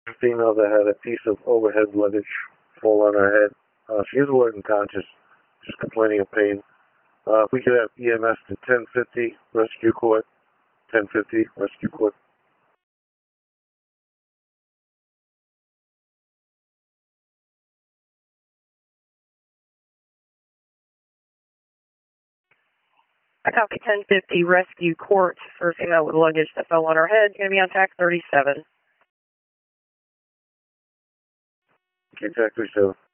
A female that had a piece of overhead luggage fall on her head. She's awake and conscious, just complaining of pain. If we could have EMS to 1050 rescue court, 1050 rescue court. I copy 1050 rescue court for a female with luggage that fell on her head. Going to be on TAC 37. Okay, TAC 37.